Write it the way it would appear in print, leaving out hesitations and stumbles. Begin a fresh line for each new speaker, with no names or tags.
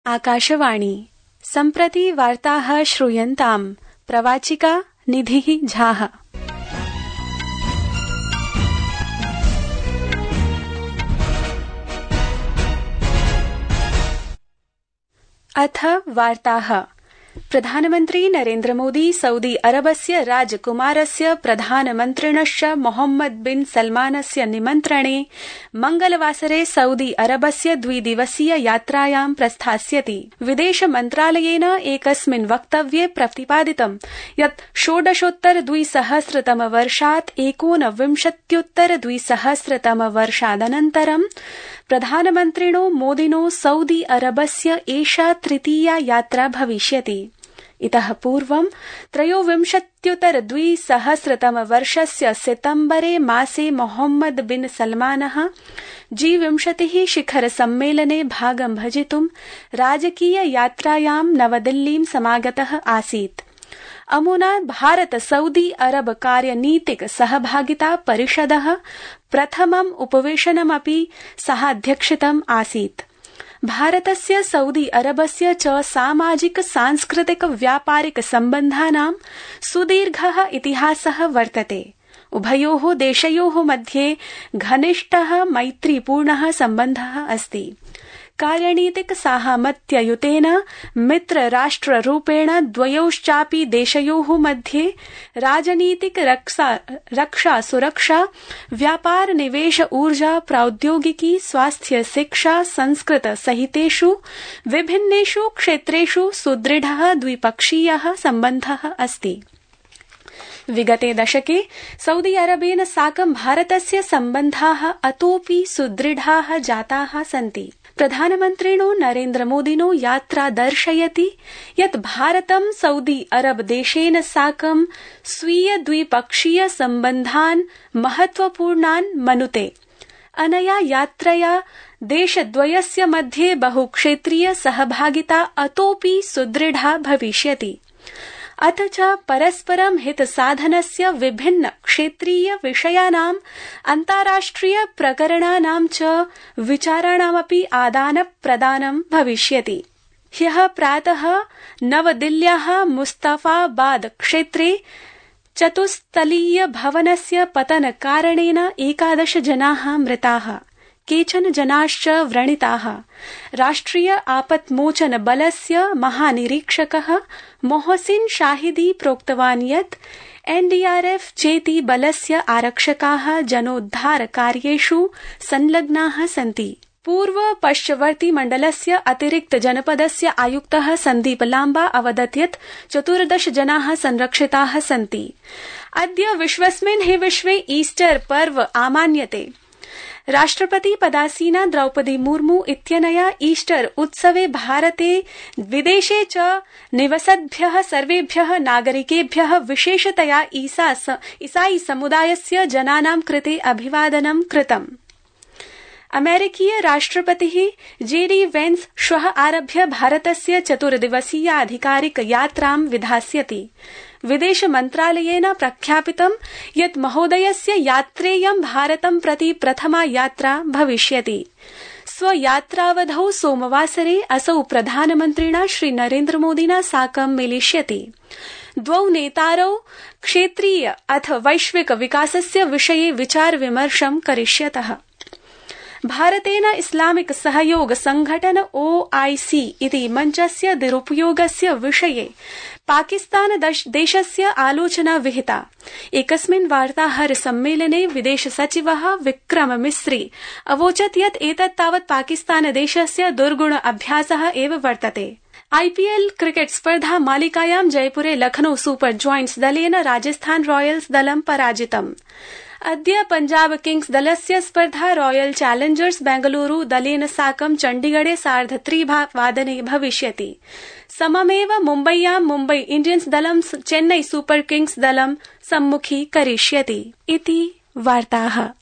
आकाशवाणी सम्प्रति वार्ताः श्रूयन्ताम्। प्रवाचिका निधिः झाः। अथ वार्ताः। प्रधानमन्त्री नरेन्द्र मोदी सऊदी अरबस्य राजकुमारस्य प्रधानमन्त्रिणश्च मोहम्मद बिन सलमानस्य निमन्त्रणे मंगलवासरे सऊदी अरबस्य द्विदिवसीय यात्रायां प्रस्थास्यति। विदेश मन्त्रालयेन एकस्मिन् वक्तव्ये प्रतिपादितं यत् 16-2000 19-2000 प्रधानमन्त्रिणो मोदिनो सऊदी अरबस्य एषा तृतीया यात्रा भविष्यति। इतः पूर्वं 23-2000 सितम्बरे मासे मोहम्मद बिन सलमानः G20 शिखर सम्मेलने भागं भजितुं राजकीय यात्रायां नवदिल्लीं समागतः आसीत्। अमुना भारत सऊदी अरब कार्यनीतिक सहभागिता परिषदः प्रथमम् उपवेशनमपि सहाध्यक्षितम् आसीत्। भारतस्य सऊदी अरबस्य च सामाजिक सांस्कृतिक व्यापारिक सम्बन्धानां सुदीर्घः इतिहासः वर्तते। उभयोः देशयोः मध्ये घनिष्ठः मैत्रीपूर्णः सम्बन्धः अस्ति। कार्यनीतिक साहमत्ययुतेन मित्रराष्ट्ररूपेण द्वयोश्चापि देशयोः मध्ये राजनीतिक रक्षा सुरक्षा व्यापार निवेश ऊर्जा प्रौद्योगिकी स्वास्थ्य शिक्षा संस्कृत सहितेषु विभिन्नेषु क्षेत्रेषु सुदृढः द्विपक्षीयः सम्बन्धः अस्ति। विगते दशके सऊदी अरबेन साकं भारतस्य सम्बन्धाः अतोऽपि सुदृढाः जाताः सन्ति। प्रधानमन्त्रिणो नरेन्द्र मोदिनो यात्रा दर्शयति यत् भारतं सऊदी अरब देशेन साकं स्वीय द्विपक्षीय सम्बन्धान् महत्वपूर्णान् मनुते। अनया यात्रया देशद्वयस्य मध्ये बहुक्षेत्रीय सहभागिता अतोऽपि सुदृढा भविष्यति। अथ च परस्परं हितसाधनस्य विभिन्न क्षेत्रीय विषयानां अन्ताराष्ट्रिय प्रकरणानां च विचाराणामपि आदानप्रदानं भविष्यति। ह्यः प्रातः नवदिल्ल्याः मुस्तफाबाद क्षेत्रे चतुस्तलीय भवनस्य पतनकारणेन 11 जनाः मृताः, केचन जनाश्च व्रणिताः। राष्ट्रिय आपत्मोचन बलस्य महानिरीक्षकः मोहसिन शाहिदी प्रोक्तवान् यत् NDRF चेति बलस्य आरक्षकाः जनोद्धार कार्येषु संलग्नाः सन्ति। पूर्व पश्चवर्ती मण्डलस्य अतिरिक्त जनपदस्य आयुक्तः सन्दीप लाम्बा अवदत् यत् 14 जनाः संरक्षिताः सन्ति। अद्य विश्वस्मिन् हि विश्वे ईस्टर पर्व आमान्यते। राष्ट्रपति पदासीना द्रौपदी मुर्मू इत्यनया ईस्टर उत्सवे भारते विदेशे च निवसद्भ्यः सर्वेभ्यः नागरिकेभ्यः विशेषतया ईसाई समुदायस्य जनानां कृते अभिवादनं कृतम्। अमेरिकीय राष्ट्रपतिः JD वेन्स् श्वः आरभ्य भारतस्य 4 दिवसीय आधिकारिक यात्रां विधास्यति। विदेश मन्त्रालयेन प्रख्यापितं यत् महोदयस्य यात्रेयं भारतं प्रति प्रथमा यात्रा भविष्यति। स्वयात्रावधौ सोमवासरे असौ प्रधानमन्त्रिणा श्री नरेन्द्र मोदिना साकं मेलिष्यति। द्वौ नेतारौ क्षेत्रीय अथ वैश्विक विकासस्य विषये विचार विमर्शं करिष्यतः। भारतेन इस्लामिक सहयोग संघटन OIC इति मञ्चस्य दुरुपयोगस्य विषये पाकिस्तान देशस्य आलोचना विहिता। एकस्मिन् वार्ताहर सम्मेलने विदेश सचिवः विक्रम मिस्री अवोचत् यत् एतत् तावत् पाकिस्तान देशस्य दुर्गुण अभ्यासः एव वर्तते। IPL क्रिकेट स्पर्धा मालिकायां जयपुरे लखनऊ सुपर जॉयंट्स दलेन राजस्थान रॉयल्स दलं पराजितम्। अद्य पंजाब किंग्स दलस्य स्पर्धा रॉयल चैलेंजर्स बेंगलुरु दलेन साकं चण्डीगढे 3:30 भविष्यति। सममेव मुम्बय्यां मुम्बई इंडियन्स दलं चेन्नई सुपर किंग्स दलं सम्मुखी करिष्यति। इति वार्ताः।